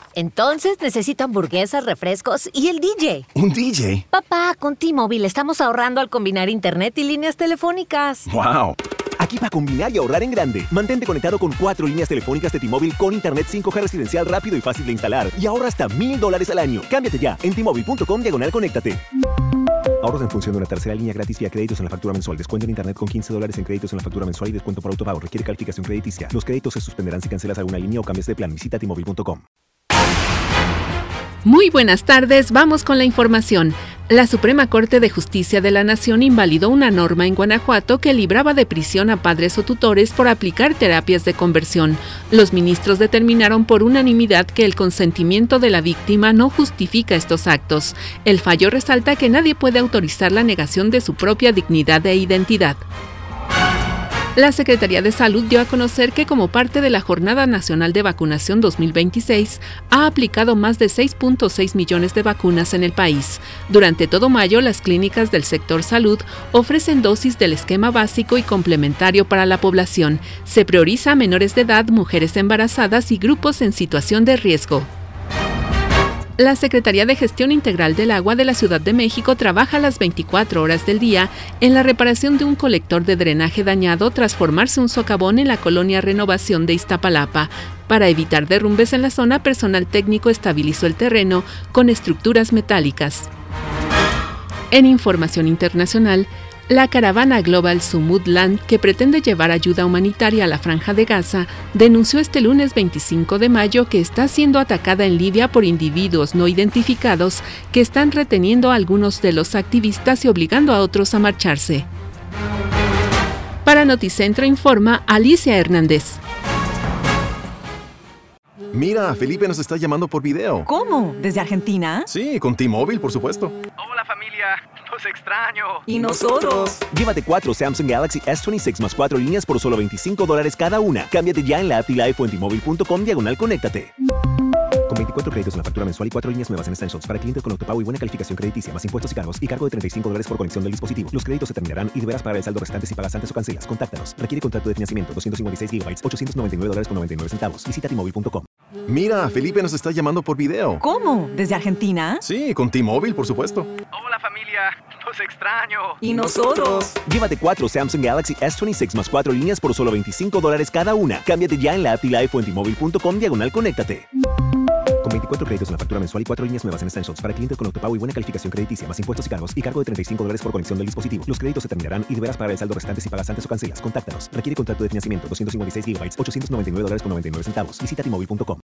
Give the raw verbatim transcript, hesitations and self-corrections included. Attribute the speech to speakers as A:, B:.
A: Entonces necesito hamburguesas, refrescos y el D J.
B: ¿Un D J?
A: Papá, con T-Mobile estamos ahorrando al combinar internet y líneas telefónicas.
B: ¡Wow!
C: Aquí para combinar y ahorrar en grande. Mantente conectado con cuatro líneas telefónicas de T-Mobile con internet cinco G residencial rápido y fácil de instalar. Y ahorra hasta mil dólares al año. Cámbiate ya en T-Mobile.com diagonal conéctate. Ahorros en función de una tercera línea gratis vía créditos en la factura mensual. Descuento en internet con quince dólares en créditos en la factura mensual y descuento por autopago. Requiere calificación crediticia. Los créditos se suspenderán si cancelas alguna línea o cambias de plan. Visita T Mobile punto com.
D: Muy buenas tardes, vamos con la información. La Suprema Corte de Justicia de la Nación invalidó una norma en Guanajuato que libraba de prisión a padres o tutores por aplicar terapias de conversión. Los ministros determinaron por unanimidad que el consentimiento de la víctima no justifica estos actos. El fallo resalta que nadie puede autorizar la negación de su propia dignidad e identidad. La Secretaría de Salud dio a conocer que como parte de la Jornada Nacional de Vacunación dos mil veintiséis, ha aplicado más de seis punto seis millones de vacunas en el país. Durante todo mayo, las clínicas del sector salud ofrecen dosis del esquema básico y complementario para la población. Se prioriza a menores de edad, mujeres embarazadas y grupos en situación de riesgo. La Secretaría de Gestión Integral del Agua de la Ciudad de México trabaja las veinticuatro horas del día en la reparación de un colector de drenaje dañado tras formarse un socavón en la colonia Renovación de Iztapalapa. Para evitar derrumbes en la zona, personal técnico estabilizó el terreno con estructuras metálicas. En información internacional, la caravana Global Sumud Land, que pretende llevar ayuda humanitaria a la Franja de Gaza, denunció este lunes veinticinco de mayo que está siendo atacada en Libia por individuos no identificados que están reteniendo a algunos de los activistas y obligando a otros a marcharse. Para Noticentro informa Alicia Hernández.
B: Mira, Felipe nos está llamando por video.
E: ¿Cómo? ¿Desde Argentina?
B: Sí, con T-Mobile, por supuesto.
F: Hola familia, los extraño.
E: ¿Y nosotros?
C: Llévate cuatro Samsung Galaxy S veintiséis más cuatro líneas por solo veinticinco dólares cada una. Cámbiate ya en la app T-Life o en T Mobile punto com diagonal conéctate. Con veinticuatro créditos en la factura mensual y cuatro líneas nuevas en Essentials para clientes con autopago y buena calificación crediticia, más impuestos y cargos y cargo de treinta y cinco dólares por conexión del dispositivo. Los créditos se terminarán y deberás pagar el saldo restante si pagas antes o cancelas. Contáctanos. Requiere contrato de financiamiento doscientos cincuenta y seis gigabytes, ochocientos noventa y nueve dólares con noventa y nueve centavos. Visita T Mobile punto com.
B: Mira, Felipe nos está llamando por video.
E: ¿Cómo? ¿Desde Argentina?
B: Sí, con T-Mobile, por supuesto.
F: Hola familia, los extraño.
E: ¿Y nosotros?
C: Llévate cuatro Samsung Galaxy S veintiséis más cuatro líneas por solo veinticinco dólares cada una. Cámbiate ya en la app T-Life o en T Mobile punto com diagonal conéctate. Con veinticuatro créditos en la factura mensual y cuatro líneas nuevas en Essentials para clientes con autopago y buena calificación crediticia, más impuestos y cargos y cargo de treinta y cinco dólares por conexión del dispositivo. Los créditos se terminarán y deberás pagar el saldo restante si pagas antes o cancelas. Contáctanos. Requiere contrato de financiamiento doscientos cincuenta y seis gigabytes, ochocientos noventa y nueve dólares con noventa y nueve centavos. Visita T Mobile punto com.